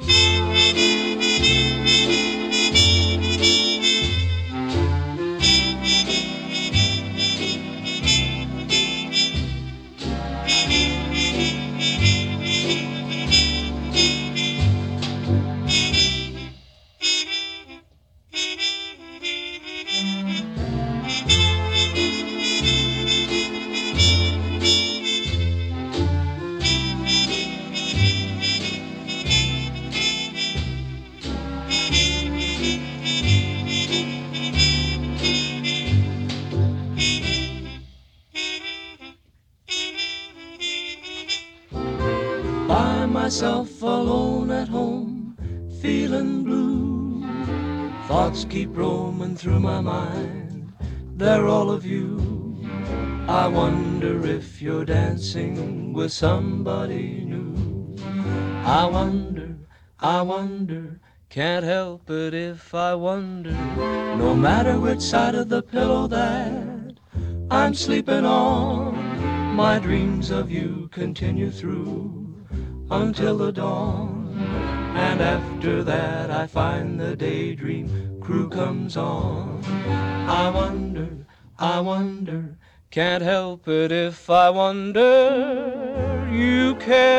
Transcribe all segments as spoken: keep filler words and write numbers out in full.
By myself alone at home, feeling blue. Thoughts keep roaming through my mind, they're all of you. I wonder if you're dancing with somebody new. I wonder, I wonder, can't help it if I wonder. No matter which side of the pillow that I'm sleeping on, my dreams of you continue through until the dawn. And after that I find the daydream crew comes on. I wonder, I wonder, can't help it if I wonder you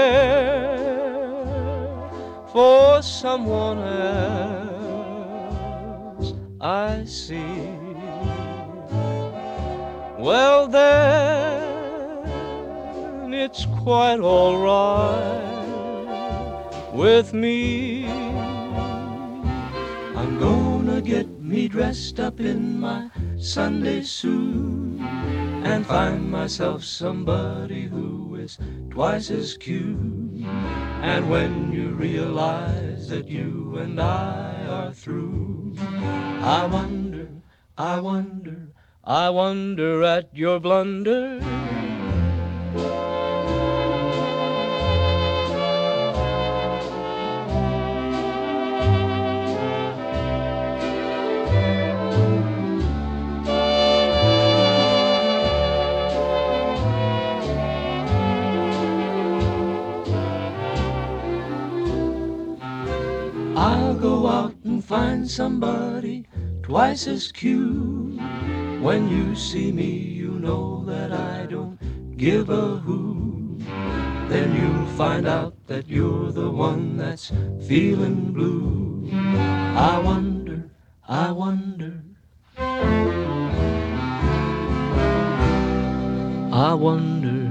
care for someone else, I see. Well then, it's quite all right with me. I'm gonna get me dressed up in my Sunday suit and find myself somebody who is twice as cute. And when you realize that you and I are through, I wonder, I wonder, I wonder at your blunder. I'll go out and find somebody twice as cute. When you see me, you know that I don't give a hoot. Then you'll find out that you're the one that's feeling blue. I wonder, I wonder, I wonder